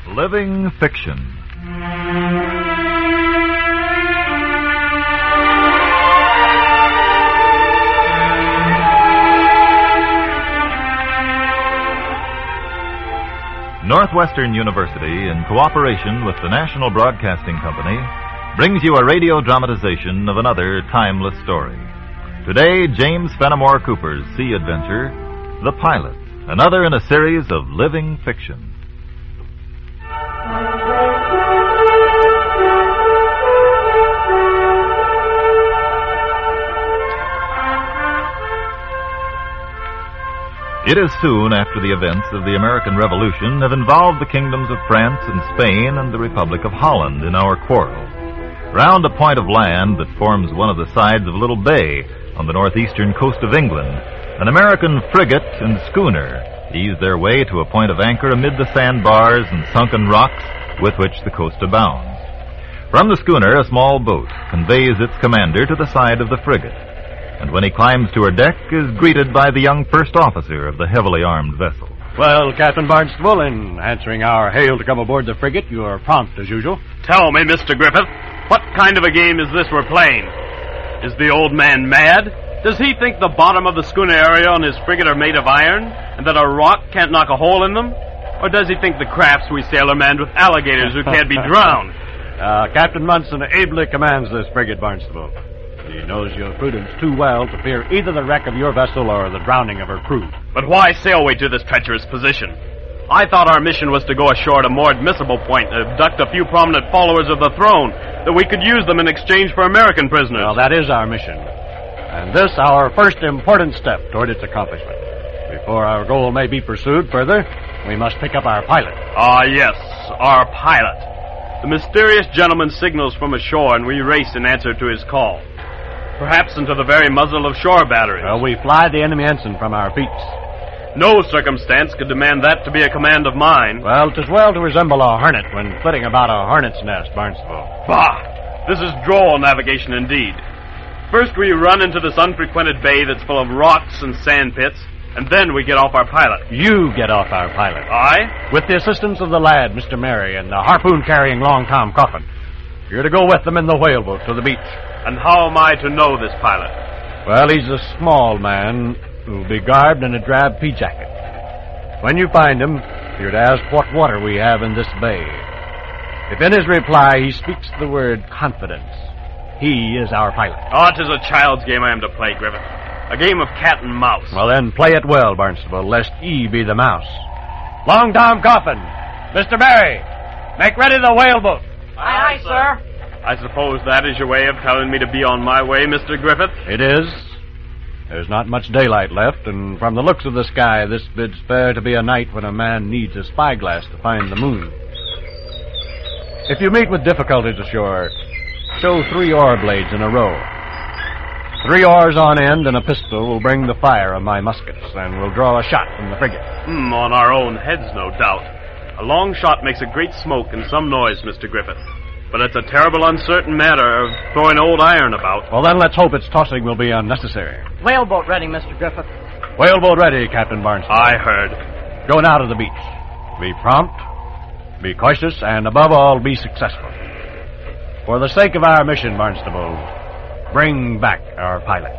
Living Fiction. Northwestern University, in cooperation with the National Broadcasting Company, brings you a radio dramatization of another timeless story. Today, James Fenimore Cooper's sea adventure, The Pilot, another in a series of living fiction. It is soon after the events of the American Revolution have involved the kingdoms of France and Spain and the Republic of Holland in our quarrel. Round a point of land that forms one of the sides of a little bay on the northeastern coast of England, an American frigate and schooner ease their way to a point of anchor amid the sandbars and sunken rocks with which the coast abounds. From the schooner, a small boat conveys its commander to the side of the frigate, and when he climbs to her deck is greeted by the young first officer of the heavily armed vessel. Well, Captain Barnstable, in answering our hail to come aboard the frigate, you are prompt as usual. Tell me, Mr. Griffith, what kind of a game is this we're playing? Is the old man mad? Does he think the bottom of the schooner area and his frigate are made of iron, and that a rock can't knock a hole in them? Or does he think the crafts we sail are manned with alligators who can't be drowned? Captain Munson ably commands this frigate, Barnstable. He knows your prudence too well to fear either the wreck of your vessel or the drowning of her crew. But why sail we to this treacherous position? I thought our mission was to go ashore at a more admissible point and abduct a few prominent followers of the throne, that we could use them in exchange for American prisoners. Well, that is our mission. And this our first important step toward its accomplishment. Before our goal may be pursued further, we must pick up our pilot. Ah, yes, our pilot. The mysterious gentleman signals from ashore, and we race in answer to his call. Perhaps into the very muzzle of shore batteries. Well, we fly the enemy ensign from our feet. No circumstance could demand that to be a command of mine. Well, 'tis well to resemble a hornet when flitting about a hornet's nest, Barnstable. Bah! This is droll navigation indeed. First we run into this unfrequented bay that's full of rocks and sand pits, and then we get off our pilot. You get off our pilot. I? With the assistance of the lad, Mr. Mary, and the harpoon-carrying Long Tom Coffin. You're to go with them in the whaleboat to the beach. And how am I to know this pilot? Well, he's a small man who'll be garbed in a drab pea jacket. When you find him, you're to ask what water we have in this bay. If in his reply he speaks the word confidence, he is our pilot. Oh, 'tis a child's game I am to play, Griffith. A game of cat and mouse. Well, then, play it well, Barnstable, lest he be the mouse. Long Tom Coffin, Mr. Mary, make ready the whaleboat. Aye, aye, sir. I suppose that is your way of telling me to be on my way, Mr. Griffith? It is. There's not much daylight left, and from the looks of the sky, this bids fair to be a night when a man needs a spyglass to find the moon. If you meet with difficulties ashore, show 3 oar blades in a row. 3 oars on end and a pistol will bring the fire of my muskets, and we'll draw a shot from the frigate. On our own heads, no doubt. A long shot makes a great smoke and some noise, Mr. Griffith. But it's a terrible uncertain matter of throwing old iron about. Well, then let's hope its tossing will be unnecessary. Whaleboat ready, Mr. Griffith. Whaleboat ready, Captain Barnstable. I heard. Go now to the beach. Be prompt, be cautious, and above all, be successful. For the sake of our mission, Barnstable, bring back our pilot.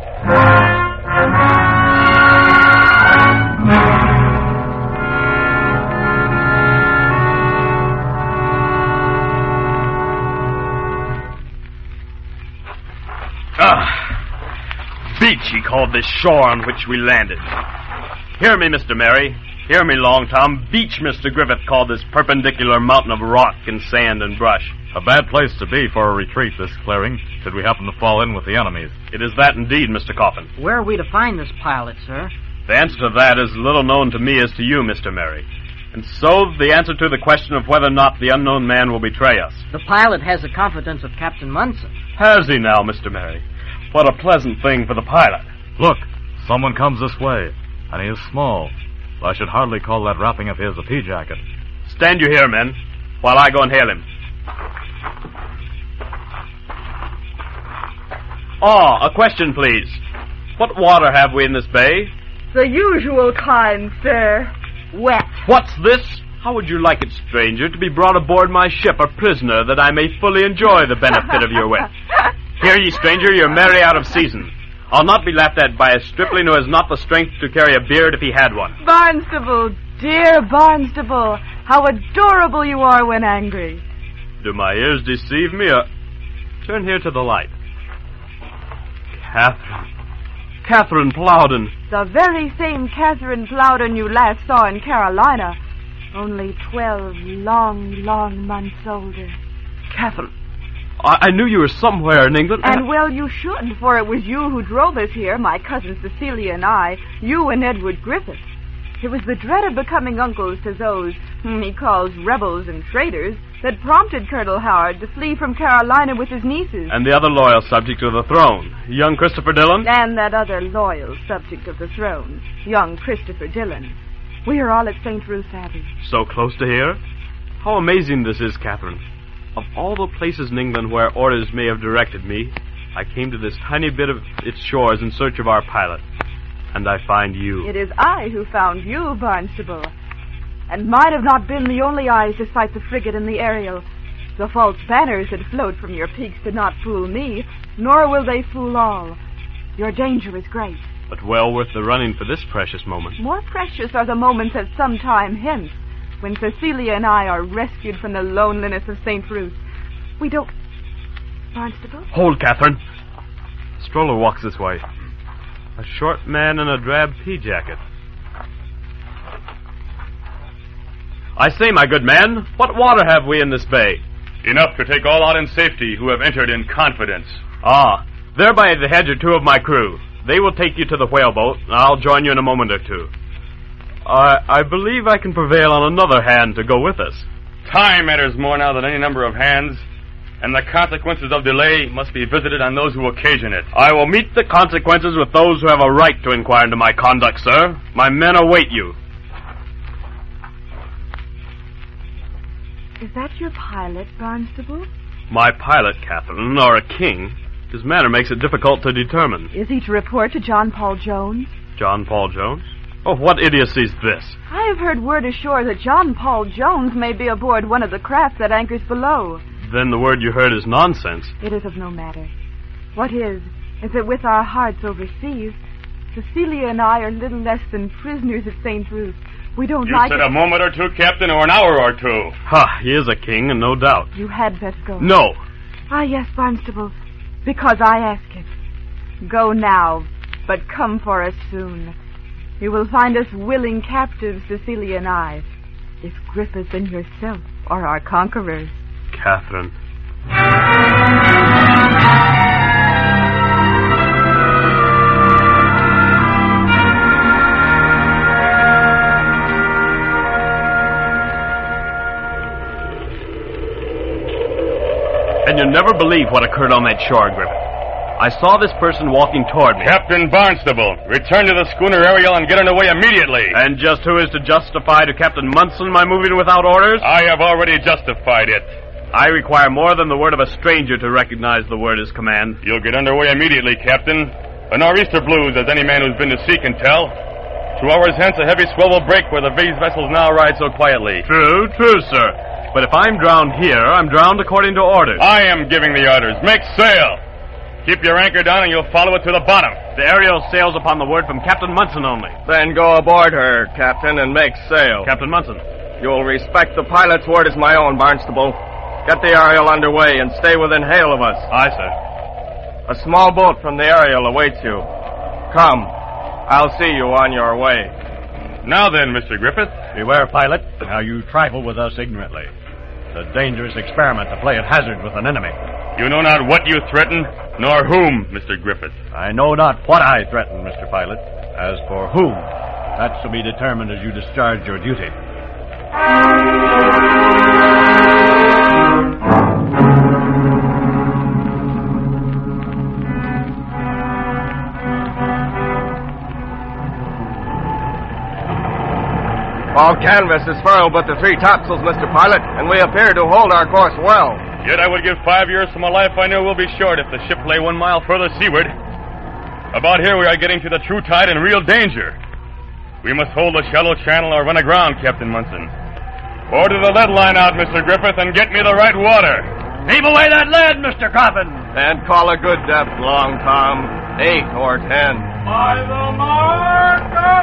Beach, he called this shore on which we landed. Hear me, Mr. Mary. Hear me, Long Tom. Beach, Mr. Griffith called this perpendicular mountain of rock and sand and brush. A bad place to be for a retreat, this clearing, should we happen to fall in with the enemies. It is that indeed, Mr. Coffin. Where are we to find this pilot, sir? The answer to that is little known to me as to you, Mr. Mary. And so, the answer to the question of whether or not the unknown man will betray us. The pilot has the confidence of Captain Munson. Has he now, Mr. Mary? What a pleasant thing for the pilot. Look, someone comes this way, and he is small. I should hardly call that wrapping of his a pea jacket. Stand you here, men, while I go and hail him. A question, please. What water have we in this bay? The usual kind, sir. Wet. What's this? How would you like it, stranger, to be brought aboard my ship a prisoner that I may fully enjoy the benefit of your wit? Hear ye, stranger, you're merry out of season. I'll not be laughed at by a stripling who has not the strength to carry a beard if he had one. Barnstable, dear Barnstable, how adorable you are when angry. Do my ears deceive me, or... Turn here to the light. Catherine Plowden. The very same Catherine Plowden you last saw in Carolina, only 12 long months older. Catherine, I knew you were somewhere in England. And well, you should, for it was you who drove us here, my cousin Cecilia and I, you and Edward Griffith. It was the dread of becoming uncles to those whom he calls rebels and traitors that prompted Colonel Howard to flee from Carolina with his nieces. And the other loyal subject of the throne, young Christopher Dillon. And that other loyal subject of the throne, young Christopher Dillon. We are all at St. Ruth's Abbey. So close to here? How amazing this is, Catherine. Of all the places in England where orders may have directed me, I came to this tiny bit of its shores in search of our pilot. And I find you. It is I who found you, Barnstable. And mine have not been the only eyes to sight the frigate and the Ariel. The false banners that float from your peaks did not fool me, nor will they fool all. Your danger is great. But well worth the running for this precious moment. More precious are the moments at some time hence, when Cecilia and I are rescued from the loneliness of St. Ruth. We don't... Barnstable? Hold, Catherine. A stroller walks this way. A short man in a drab pea jacket. I say, my good man, what water have we in this bay? Enough to take all out in safety who have entered in confidence. Ah, there by the hedge are two of my crew. They will take you to the whaleboat, and I'll join you in a moment or two. I believe I can prevail on another hand to go with us. Time matters more now than any number of hands, and the consequences of delay must be visited on those who occasion it. I will meet the consequences with those who have a right to inquire into my conduct, sir. My men await you. Is that your pilot, Barnstable? My pilot, Catherine, or a king. His manner makes it difficult to determine. Is he to report to John Paul Jones? John Paul Jones? Oh, what idiocy is this? I have heard word ashore that John Paul Jones may be aboard one of the crafts that anchors below. Then the word you heard is nonsense. It is of no matter. What is that with our hearts overseas, Cecilia and I are little less than prisoners at St. Ruth. We don't You like said it. a moment or two, Captain, or an hour or two. Ha, he is a king, and no doubt. You had best go. No. Ah, yes, Barnstable, because I ask it. Go now, but come for us soon. You will find us willing captives, Cecilia and I, if Griffith and yourself are our conquerors. Catherine. And you'll never believe what occurred on that shore, Griffith. I saw this person walking toward me. Captain Barnstable, return to the schooner Ariel and get underway immediately. And just who is to justify to Captain Munson my moving without orders? I have already justified it. I require more than the word of a stranger to recognize the word as command. You'll get underway immediately, Captain. A nor'easter blues, as any man who's been to sea can tell. 2 hours hence, a heavy swell will break where these vessels now ride so quietly. True, sir. But if I'm drowned here, I'm drowned according to orders. I am giving the orders. Make sail. Keep your anchor down and you'll follow it to the bottom. The Ariel sails upon the word from Captain Munson only. Then go aboard her, Captain, and make sail. Captain Munson. You'll respect the pilot's word as my own, Barnstable. Get the Ariel underway and stay within hail of us. Aye, sir. A small boat from the Ariel awaits you. Come. I'll see you on your way. Now then, Mr. Griffith. Beware, pilot. Now you trifle with us ignorantly. It's a dangerous experiment to play at hazard with an enemy. You know not what you threaten, nor whom, Mr. Griffith. I know not what I threaten, Mr. Pilot. As for whom, that shall be determined as you discharge your duty. All canvas is furled but the 3 topsails, Mr. Pilot, and we appear to hold our course well. Yet I would give 5 years for my life I know will be short if the ship lay 1 mile further seaward. About here we are getting to the true tide and real danger. We must hold the shallow channel or run aground, Captain Munson. Order the lead line out, Mr. Griffith, and get me the right water. Heave away that lead, Mr. Coffin. And call a good depth, Long Tom. 8 or 10. By the mark of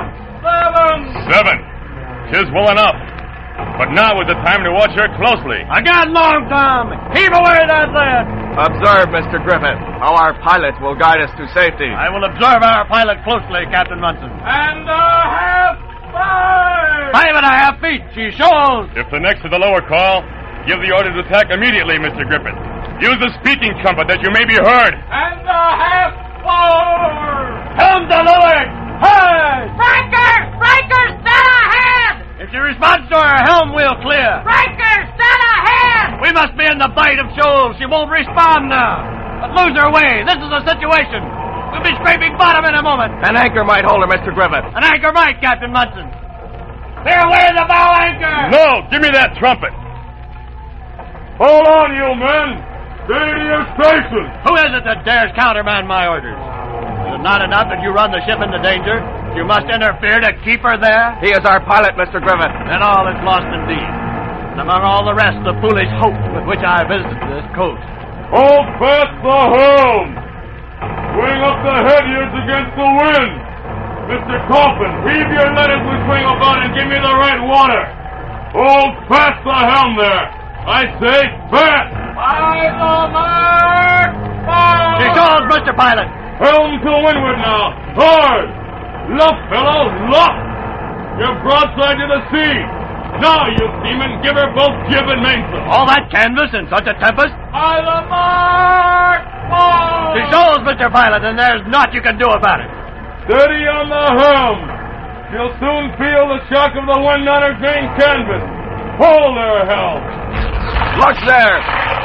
7. 7. 'Tis well enough. But now is the time to watch her closely. Again, Long Tom. Heave away that lead. Observe, Mr. Griffith, how our pilot will guide us to safety. I will observe our pilot closely, Captain Munson. And a half 5. 5.5 feet. She shoals. If the next is the lower call, give the order to attack immediately, Mr. Griffith. Use the speaking trumpet that you may be heard. And a half 4. Helm to leeward. Hey! Breakers, set ahead! If she responds to her helm, we'll clear. Breakers, set ahead! We must be in the bight of shoals. She won't respond now. But lose her way. This is a situation. We'll be scraping bottom in a moment. An anchor might hold her, Mr. Griffith. An anchor might, Captain Munson. Clear away the bow anchor! No, give me that trumpet. Hold on, you men. Stay to your stations. Who is it that dares countermand my orders? Is it not enough that you run the ship into danger? You must interfere to keep her there? He is our pilot, Mr. Griffith. Then all is lost indeed. And among all the rest, the foolish hope with which I visited this coast. Hold fast the helm. Swing up the headyards against the wind. Mr. Coffin, heave your letters we swing about and give me the right water. Hold fast the helm there. I say fast. By the mark 4. She shoals, Mr. Pilot. Helm to windward now. Hard. Luff, fellows, luff. You're broadside to the sea. Now, you seamen, give her both jib and mainsail. All that canvas in such a tempest? By the mark 4. She shoals, Mr. Pilot, and there's naught you can do about it. Steady on the helm. She'll soon feel the shock of the wind on her main canvas. Hold her helm. Look there.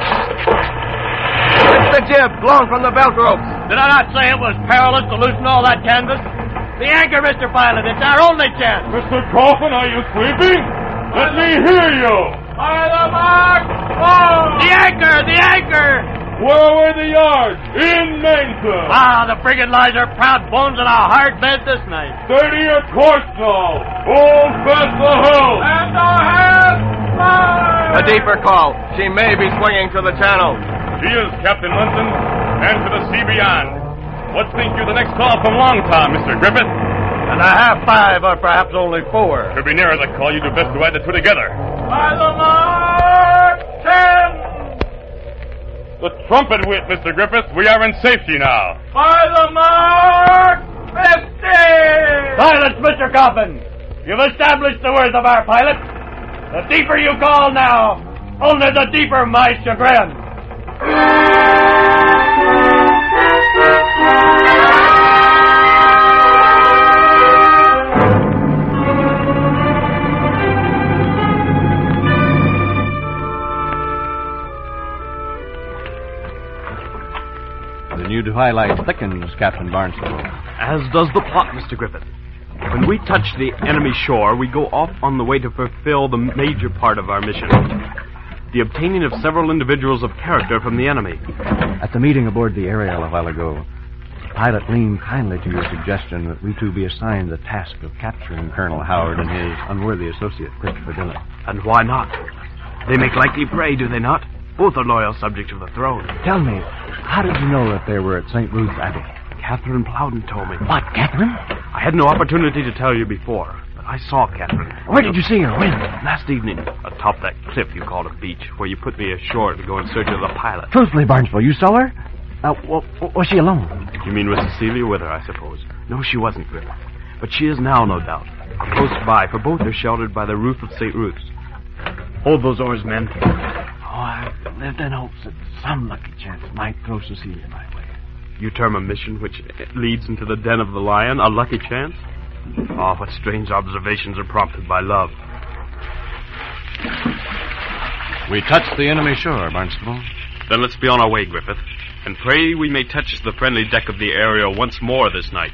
It's the jib, blown from the belt ropes. Did I not say it was perilous to loosen all that canvas? The anchor, Mr. Pilot. It's our only chance. Mr. Coffin, are you sleeping? Let me hear you. By the mark 4. The anchor! The anchor! Where were the yards? In mainsail. Ah, the frigate lies her proud bones in a hard bed this night. Steady your course now. Hold fast the helm. And a half 5. A deeper call. She may be swinging to the channel. She is, Captain Munson, and to the sea beyond. What think you the next call from Long Tom, Mr. Griffith? And a half 5, or perhaps only 4. To be nearer the call, you do best to add the two together. By the mark 10. The trumpet wit, Mr. Griffith. We are in safety now. By the mark 50. Silence, Mr. Coffin. You've established the worth of our pilot. The deeper you call now, only the deeper my chagrin. The new twilight thickens, Captain Barnstable. As does the plot, Mr. Griffith. When we touch the enemy shore, we go off on the way to fulfill the major part of our mission. The obtaining of several individuals of character from the enemy. At the meeting aboard the Ariel a while ago, the pilot leaned kindly to your suggestion that we two be assigned the task of capturing Colonel Howard and his unworthy associate, Christopher Dillon. And why not? They make likely prey, do they not? Both are loyal subjects of the throne. Tell me, how did you know that they were at St. Ruth's Abbey? Catherine Plowden told me. What, Catherine? I had no opportunity to tell you before, but I saw Catherine. Where did you see her? When? Last evening, atop that cliff you called a beach, where you put me ashore to go in search of the pilot. Truthfully, Barnesville, you saw her? Was she alone? You mean with Cecilia with her, I suppose? No, she wasn't, Griffith. But she is now, no doubt. Close by, for both are sheltered by the roof of St. Ruth's. Hold those oars, men. Oh, I've lived in hopes that some lucky chance might throw Cecilia my way. You term a mission which leads into the den of the lion a lucky chance? Oh, what strange observations are prompted by love. We touched the enemy shore, Barnstable. Then let's be on our way, Griffith. And pray we may touch the friendly deck of the Ariel once more this night.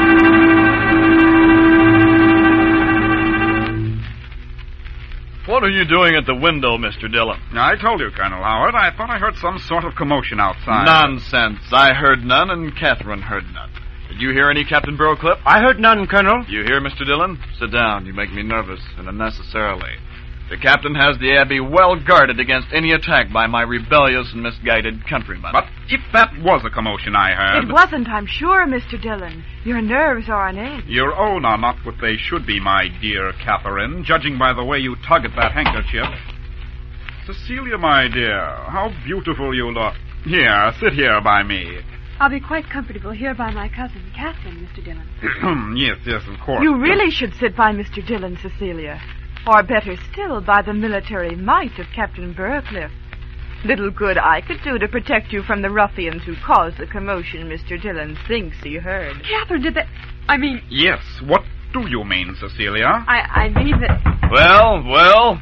What are you doing at the window, Mr. Dillon? I told you, Colonel Howard. I thought I heard some sort of commotion outside. Nonsense. I heard none, and Catherine heard none. Did you hear any, Captain Burrowcliff? I heard none, Colonel. You hear, Mr. Dillon? Sit down. You make me nervous, and unnecessarily. The captain has the Abbey well guarded against any attack by my rebellious and misguided countrymen. But if that was a commotion I heard... It wasn't, I'm sure, Mr. Dillon. Your nerves are on edge. Your own are not what they should be, my dear Catherine, judging by the way you tug at that handkerchief. Cecilia, my dear, how beautiful you look. Here, sit here by me. I'll be quite comfortable here by my cousin, Catherine, Mr. Dillon. Yes, of course. You really should sit by Mr. Dillon, Cecilia. Or better still, by the military might of Captain Burrowcliff. Little good I could do to protect you from the ruffians who caused the commotion Mr. Dillon thinks he heard. Catherine did that... I mean... Yes, what do you mean, Cecilia? I mean that... Well...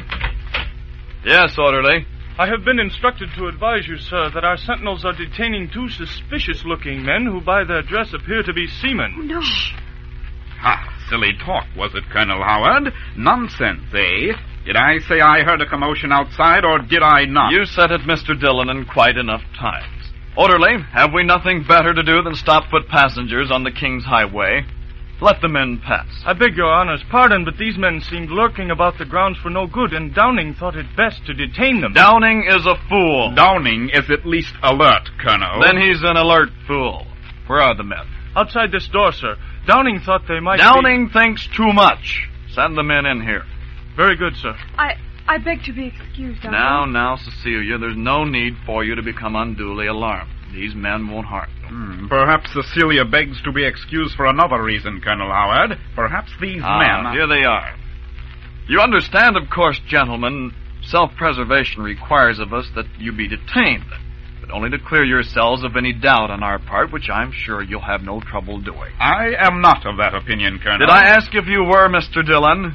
Yes, orderly. I have been instructed to advise you, sir, that our sentinels are detaining two suspicious-looking men who by their dress appear to be seamen. Oh, no. Shh. Ha, silly talk, was it, Colonel Howard? Nonsense, eh? Did I say I heard a commotion outside, or did I not? You said it, Mr. Dillon, in quite enough times. Orderly, have we nothing better to do than stop foot passengers on the King's Highway? Let the men pass. I beg your honor's pardon, but these men seemed lurking about the grounds for no good, and Downing thought it best to detain them. Downing is a fool. Downing is at least alert, Colonel. Then he's an alert fool. Where are the men? Outside this door, sir. Downing thought they might Downing thinks too much. Send the men in here. Very good, sir. I beg to be excused, Uncle. Now, Cecilia, there's no need for you to become unduly alarmed. These men won't harm you. Perhaps Cecilia begs to be excused for another reason, Colonel Howard. Perhaps these men... Here they are. You understand, of course, gentlemen, self-preservation requires of us that you be detained, but only to clear yourselves of any doubt on our part, which I'm sure you'll have no trouble doing. I am not of that opinion, Colonel. Did I ask if you were, Mr. Dillon?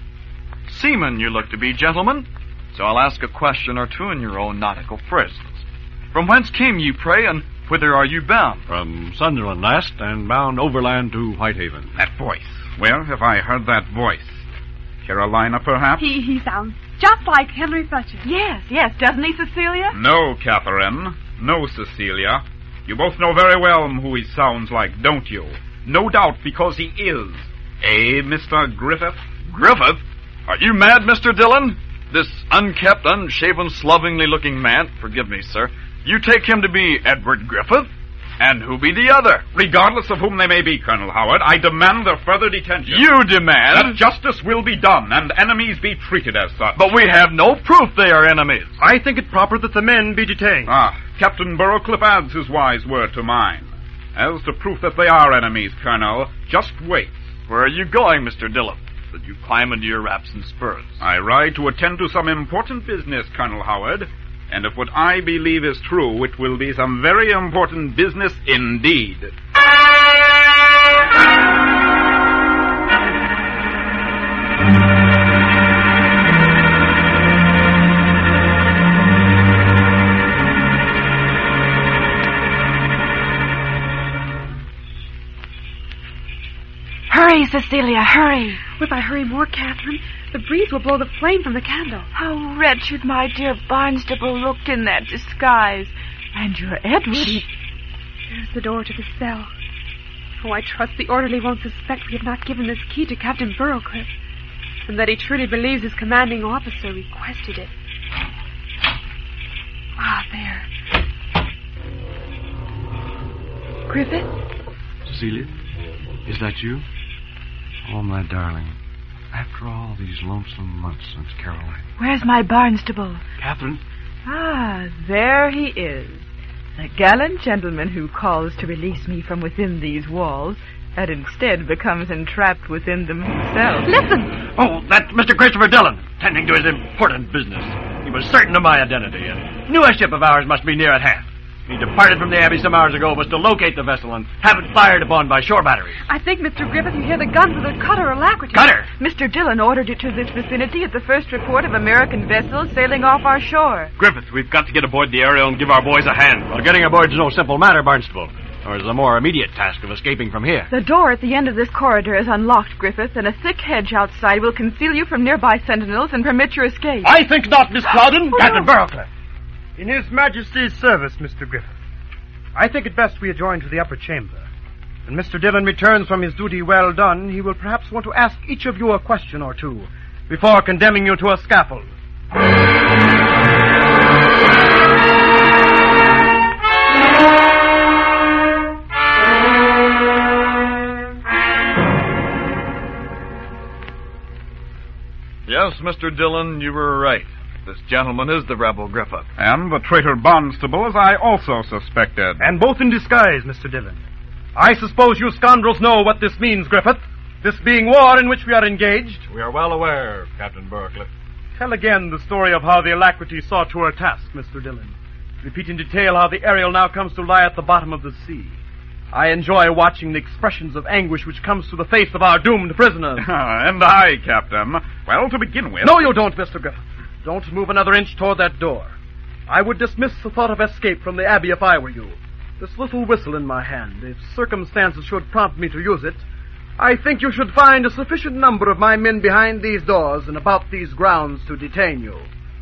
Seamen you look to be, gentlemen. So I'll ask a question or two in your own nautical phrases. From whence came you, pray, and whither are you bound? From Sunderland last, and bound overland to Whitehaven. That voice. Where have I heard that voice? Carolina, perhaps? He sounds just like Henry Fletcher. Yes, doesn't he, Cecilia? No, Catherine. No, Cecilia. You both know very well who he sounds like, don't you? No doubt because he is. Eh, Mr. Griffith? Griffith? Are you mad, Mr. Dillon? This unkempt, unshaven, slovenly-looking man, forgive me, sir, you take him to be Edward Griffith? And who be the other? Regardless of whom they may be, Colonel Howard, I demand their further detention. You demand? That justice will be done, and enemies be treated as such. But we have no proof they are enemies. I think it proper that the men be detained. Captain Burrowcliff adds his wise word to mine. As to proof that they are enemies, Colonel, just wait. Where are you going, Mr. Dillon? That you climb into your wraps and spurs? I ride to attend to some important business, Colonel Howard. And if what I believe is true, it will be some very important business indeed. Hurry, Cecilia, hurry. If I hurry more, Catherine, the breeze will blow the flame from the candle. How wretched my dear Barnstable looked in that disguise. And your Edward... There's the door to the cell. Oh, I trust the orderly won't suspect we have not given this key to Captain Burrowcliff, and that he truly believes his commanding officer requested it. There. Griffith? Cecilia, is that you? Oh, my darling. After all these lonesome months since Caroline. Where's my Barnstable? Catherine? There he is. The gallant gentleman who calls to release me from within these walls, and instead becomes entrapped within them himself. Listen! Oh, that's Mr. Christopher Dillon, tending to his important business. He was certain of my identity, and knew a ship of ours must be near at hand. He departed from the Abbey some hours ago, was to locate the vessel and have it fired upon by shore batteries. I think, Mr. Griffith, you hear the guns of the cutter Alacrity. Cutter? Mr. Dillon ordered it to this vicinity at the first report of American vessels sailing off our shore. Griffith, we've got to get aboard the Ariel and give our boys a hand. Well, getting aboard is no simple matter, Barnstable. Or is the more immediate task of escaping from here? The door at the end of this corridor is unlocked, Griffith, and a thick hedge outside will conceal you from nearby sentinels and permit your escape. I think not, Miss Plowden. Captain Burrowcliff. In His Majesty's service, Mr. Griffith, I think it best we adjourn to the upper chamber. When Mr. Dillon returns from his duty well done, he will perhaps want to ask each of you a question or two before condemning you to a scaffold. Yes, Mr. Dillon, you were right. This gentleman is the rebel Griffith. And the traitor Barnstable, as I also suspected. And both in disguise, Mr. Dillon. I suppose you scoundrels know what this means, Griffith. This being war in which we are engaged. We are well aware, Captain Burrowcliff. Tell again the story of how the Alacrity saw to her task, Mr. Dillon. Repeat in detail how the Ariel now comes to lie at the bottom of the sea. I enjoy watching the expressions of anguish which comes to the face of our doomed prisoners. And I, Captain. Well, to begin with... No, you don't, Mr. Griffith. Don't move another inch toward that door. I would dismiss the thought of escape from the Abbey if I were you. This little whistle in my hand, if circumstances should prompt me to use it, I think you should find a sufficient number of my men behind these doors and about these grounds to detain you.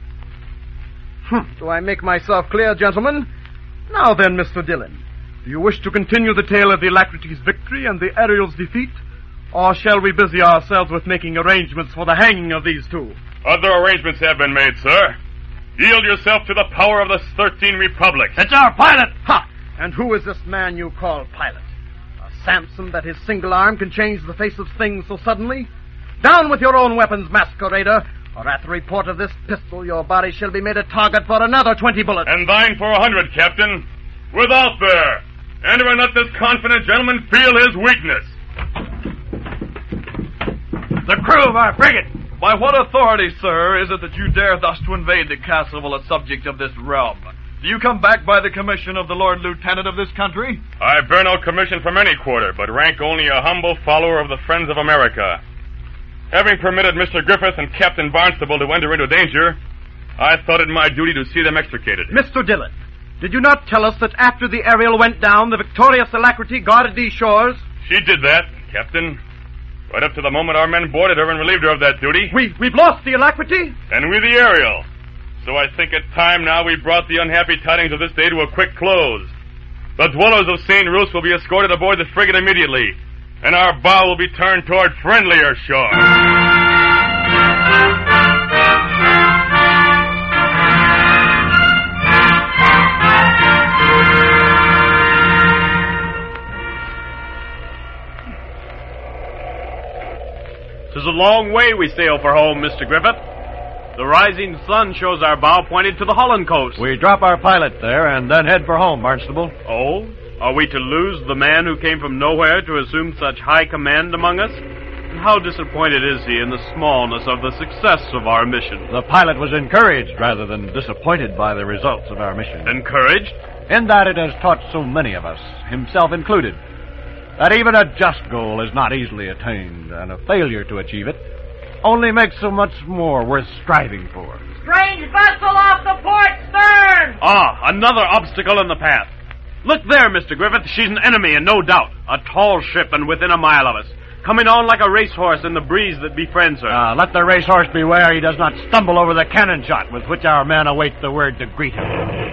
Do I make myself clear, gentlemen? Now then, Mr. Dillon, do you wish to continue the tale of the Alacrity's victory and the Ariel's defeat? Or shall we busy ourselves with making arrangements for the hanging of these two? Other arrangements have been made, sir. Yield yourself to the power of the 13 republics. It's our pilot! Ha! And who is this man you call pilot? A Samson that his single arm can change the face of things so suddenly? Down with your own weapons, masquerader, or at the report of this pistol your body shall be made a target for another 20 bullets. And thine for 100, Captain. Without there! Enter and let this confident gentleman feel his weakness. The crew of our frigate! By what authority, sir, is it that you dare thus to invade the castle while a subject of this realm? Do you come back by the commission of the Lord Lieutenant of this country? I bear no commission from any quarter, but rank only a humble follower of the Friends of America. Having permitted Mr. Griffith and Captain Barnstable to enter into danger, I thought it my duty to see them extricated. Mr. Dillon, did you not tell us that after the Ariel went down, the victorious Alacrity guarded these shores? She did that, Captain. Right up to the moment our men boarded her and relieved her of that duty. We've lost the Alacrity? And we the Ariel. So I think it time now we brought the unhappy tidings of this day to a quick close. The dwellers of St. Ruth will be escorted aboard the frigate immediately, and our bow will be turned toward friendlier shore. "'Tis a long way we sail for home, Mr. Griffith. The rising sun shows our bow pointed to the Holland coast. We drop our pilot there and then head for home, Barnstable. Oh? Are we to lose the man who came from nowhere to assume such high command among us? And how disappointed is he in the smallness of the success of our mission? The pilot was encouraged rather than disappointed by the results of our mission. Encouraged? In that it has taught so many of us, himself included, that even a just goal is not easily attained, and a failure to achieve it only makes so much more worth striving for. Strange vessel off the port stern! Ah, another obstacle in the path. Look there, Mr. Griffith. She's an enemy, and no doubt. A tall ship and within a mile of us. Coming on like a racehorse in the breeze that befriends her. Let the racehorse beware he does not stumble over the cannon shot with which our men await the word to greet him.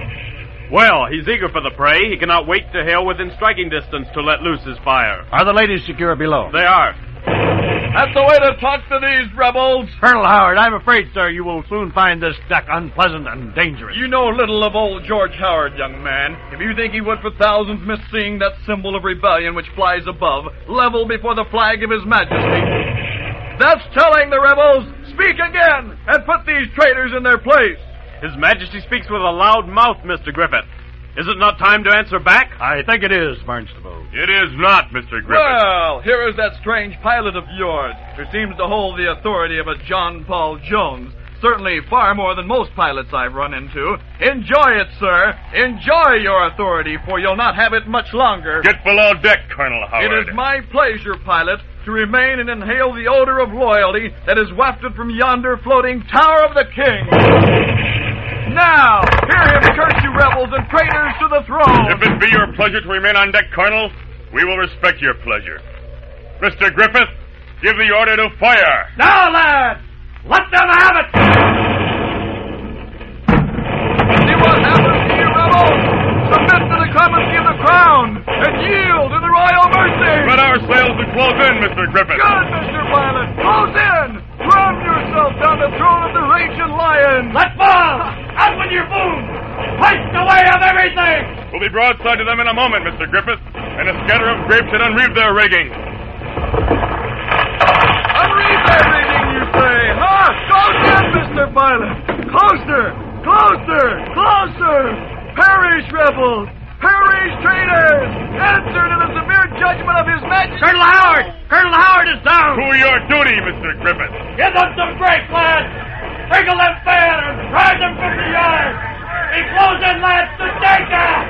Well, he's eager for the prey. He cannot wait to hail within striking distance to let loose his fire. Are the ladies secure below? They are. That's the way to talk to these rebels. Colonel Howard, I'm afraid, sir, you will soon find this deck unpleasant and dangerous. You know little of old George Howard, young man. If you think he would for thousands miss seeing that symbol of rebellion which flies above, level before the flag of His Majesty. That's telling the rebels, speak again, and put these traitors in their place. His Majesty speaks with a loud mouth, Mr. Griffith. Is it not time to answer back? I think it is, Barnstable. It is not, Mr. Griffith. Well, here is that strange pilot of yours, who seems to hold the authority of a John Paul Jones. Certainly far more than most pilots I've run into. Enjoy it, sir. Enjoy your authority, for you'll not have it much longer. Get below deck, Colonel Howard. It is my pleasure, pilot, to remain and inhale the odor of loyalty that is wafted from yonder floating Tower of the King. Now, hear him curse you rebels and traitors to the throne. If it be your pleasure to remain on deck, Colonel, we will respect your pleasure. Mr. Griffith, give the order to fire. Now, lads, let them have it. See what happens to you rebels. Submit to the clemency of the crown and yield to the royal mercy. Spread our sails to close in, Mr. Griffith. Good, Mr. Pilot. Close in. Run yourself down the throat of the raging lion. Let's fall. Out with your boom. Hoist away of everything. We'll be broadside to them in a moment, Mr. Griffith, and a scatter of grapes and unreeve their rigging. Unreeve their rigging, you say? Huh? Close in, Mr. Pilot. Closer. Closer. Closer. Perish, rebels! Perish, traitors! Answer to the severe judgment of His Majesty! Colonel Howard! Colonel Howard is down! To your duty, Mr. Griffith! Give them some grape, lads! Wriggle them fair and drive them from the yard! Be close in, lads, to take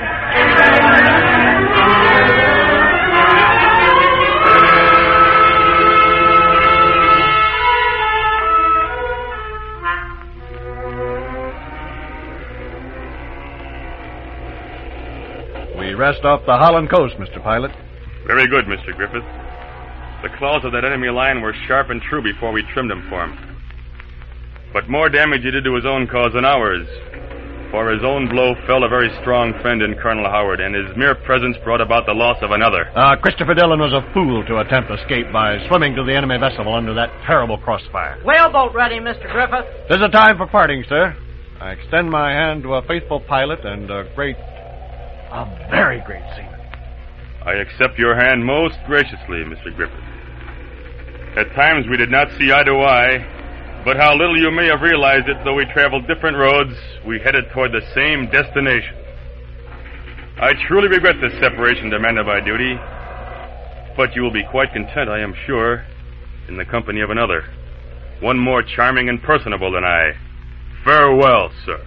We rest off the Holland coast, Mr. Pilot. Very good, Mr. Griffith. The claws of that enemy lion were sharp and true before we trimmed him for him. But more damage he did to his own cause than ours. For his own blow felled a very strong friend in Colonel Howard, and his mere presence brought about the loss of another. Christopher Dillon was a fool to attempt escape by swimming to the enemy vessel under that terrible crossfire. Whaleboat ready, Mr. Griffith. 'Tis a time for parting, sir. I extend my hand to a faithful pilot and a very great seaman. I accept your hand most graciously, Mr. Griffith. At times we did not see eye to eye, but how little you may have realized it, though we traveled different roads, we headed toward the same destination. I truly regret this separation demanded by duty, but you will be quite content, I am sure, in the company of another, one more charming and personable than I. Farewell, sir.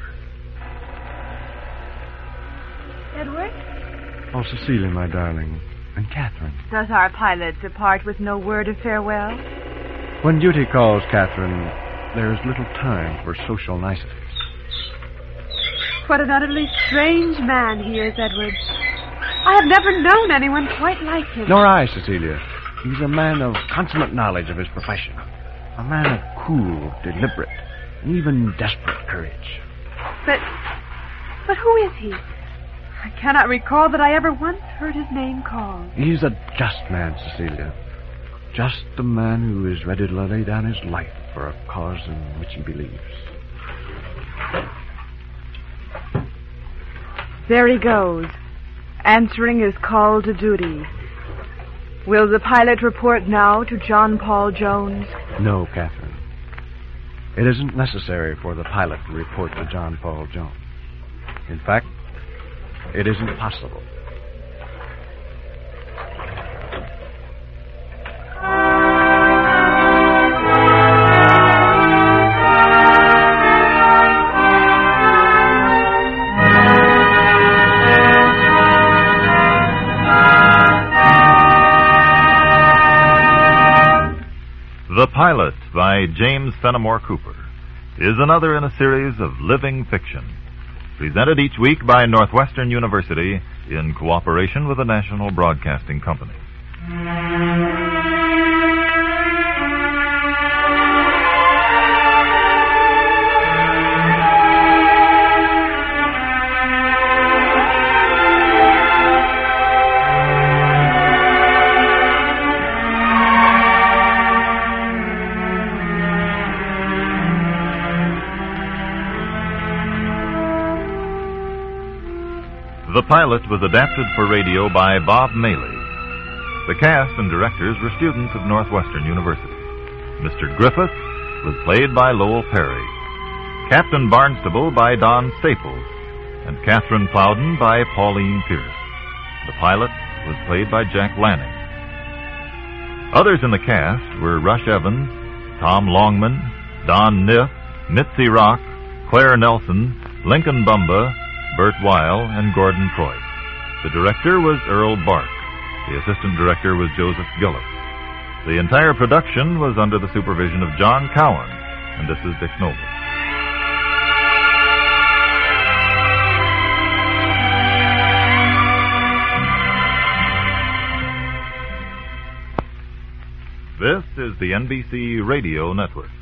Edward? Oh, Cecilia, my darling, and Catherine. Does our pilot depart with no word of farewell? When duty calls, Catherine, there is little time for social niceties. What an utterly strange man he is, Edward. I have never known anyone quite like him. Nor I, Cecilia. He's a man of consummate knowledge of his profession. A man of cool, deliberate, and even desperate courage. But who is he? I cannot recall that I ever once heard his name called. He's a just man, Cecilia. Just a man who is ready to lay down his life for a cause in which he believes. There he goes, answering his call to duty. Will the pilot report now to John Paul Jones? No, Catherine. It isn't necessary for the pilot to report to John Paul Jones. In fact, it isn't possible. The Pilot by James Fenimore Cooper is another in a series of living fiction, presented each week by Northwestern University in cooperation with the National Broadcasting Company. The Pilot was adapted for radio by Bob Maley. The cast and directors were students of Northwestern University. Mr. Griffith was played by Lowell Perry, Captain Barnstable by Don Staples, and Catherine Plowden by Pauline Pierce. The pilot was played by Jack Lanning. Others in the cast were Rush Evans, Tom Longman, Don Niff, Mitzi Rock, Claire Nelson, Lincoln Bumba, Bert Weil, and Gordon Troy. The director was Earl Bark. The assistant director was Joseph Gillett. The entire production was under the supervision of John Cowan, and this is Dick Noble. is the NBC Radio Network.